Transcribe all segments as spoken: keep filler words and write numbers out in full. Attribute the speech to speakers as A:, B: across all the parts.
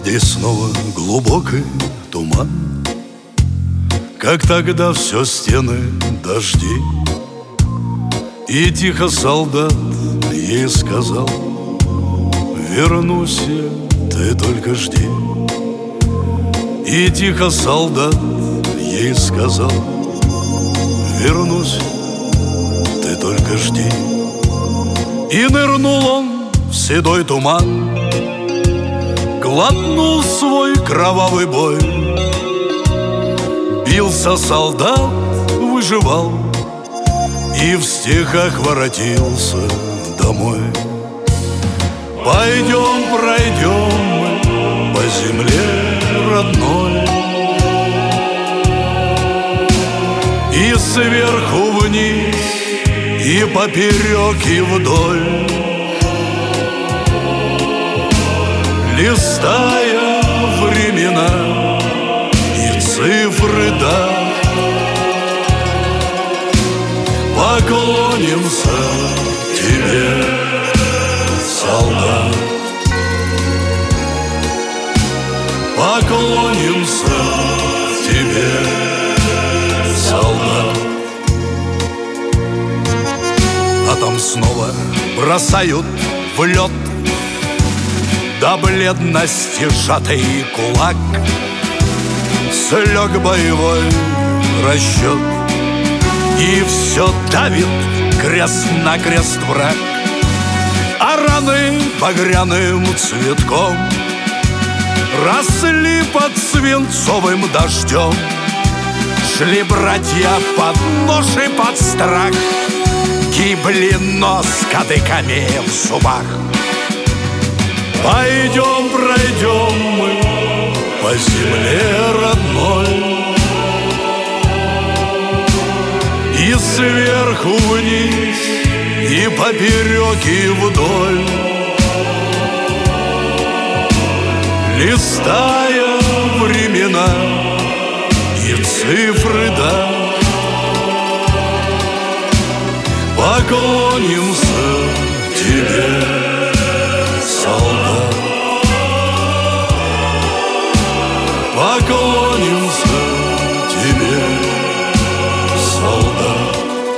A: здесь снова глубокий туман, как тогда все стены дожди. И тихо солдат ей сказал: вернусь я, ты только жди. И тихо солдат ей сказал: вернусь, ты только жди. И нырнул он в седой туман, глотнул свой кровавый бой. Бился солдат, выживал, и в стихах воротился домой. Пойдем, пройдем мы по земле родной, и сверху вниз, и поперек, и вдоль, листая времена и цифры дат, поклонимся тебе, солдат. Поклонимся тебе, солдат. А там снова бросают в лед до бледности сжатый кулак. Слег боевой расчет, и все давит крест на крест враг. А раны багряным цветком росли под свинцовым дождем. Шли братья под нож и под страх, гибли, но с кадыками в зубах. Пойдем, пройдем мы по земле родной, и сверху вниз, и поперек, и вдоль, листая времена и цифры дат, поклонимся тебе, солдат. Поклонимся тебе, солдат.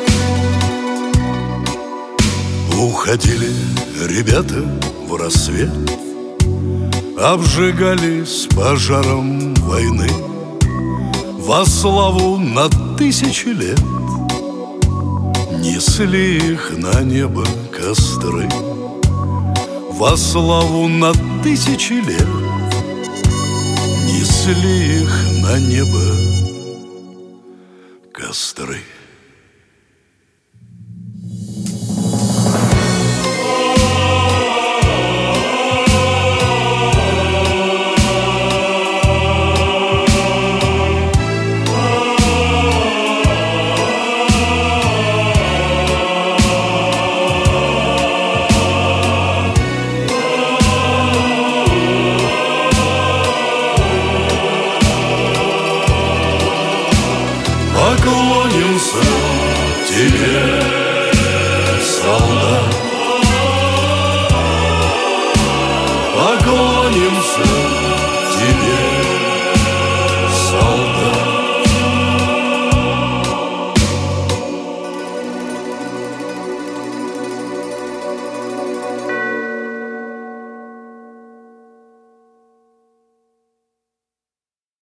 A: Уходили ребята в рассвет, обжигались пожаром войны. Во славу на тысячи лет несли их на небо костры. Во славу на тысячи лет несли их на небо костры.